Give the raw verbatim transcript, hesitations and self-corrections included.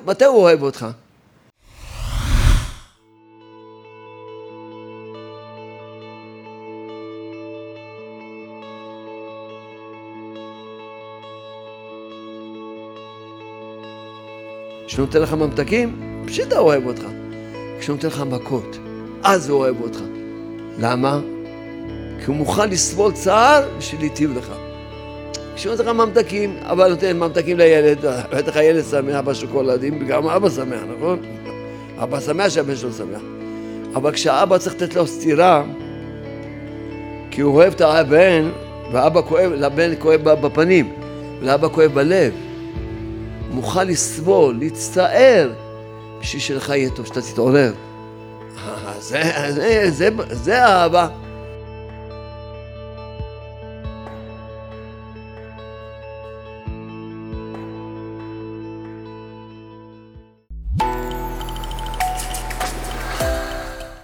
מתי הוא אוהב אותך? כשהוא נותן לך ממתקים, פשיטה הוא אוהב אותך. כשהוא נותן לך מכות, אז הוא אוהב אותך. למה? כי הוא מוכן לסבול צער בשביל להיטיב לך. כשהוא נותן לך ממתקים, אבא נותן ממתקים לילד, בטח הילד שמח בשוקולדים, וגם אבא שמח, נכון? אבא שמח שהבן שלו שמח. אבל כשהאבא צריך לתת לו סתירה, כי הוא אוהב את הבן, והאבא כואב, לבן כואב בפנים, ולאבא כואב בלב. מוכן לסבול, להצטער, בשביל שלך יהיה טוב, שאתה תתעורר. זה, זה, זה, זה האהבה.